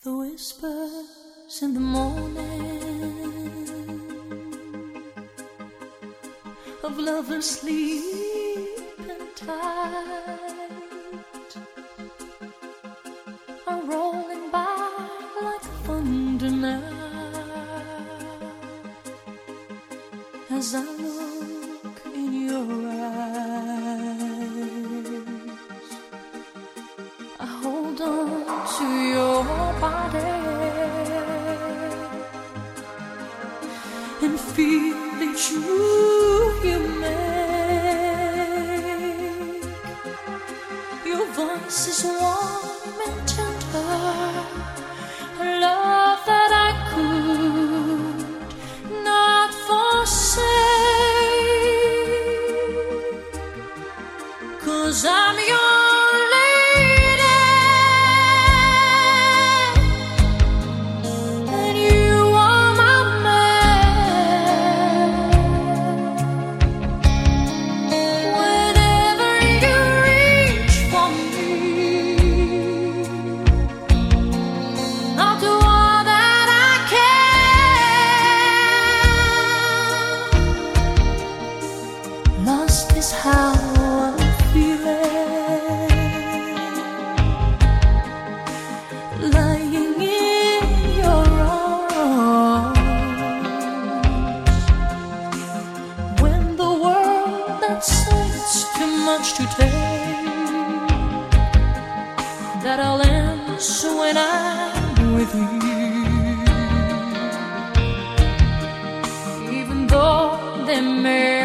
The whispers in the morning of lovers sleeping tight are rolling by like thunder now as I look in your eyes. I hold on to your body and feel each move you make. Your voice is warm and tender, a love that I could not forsake, 'cause I'm your is how I'm feeling, lying in your arms. When the world that says too much to take, that I'll answer when I'm with you, even though they may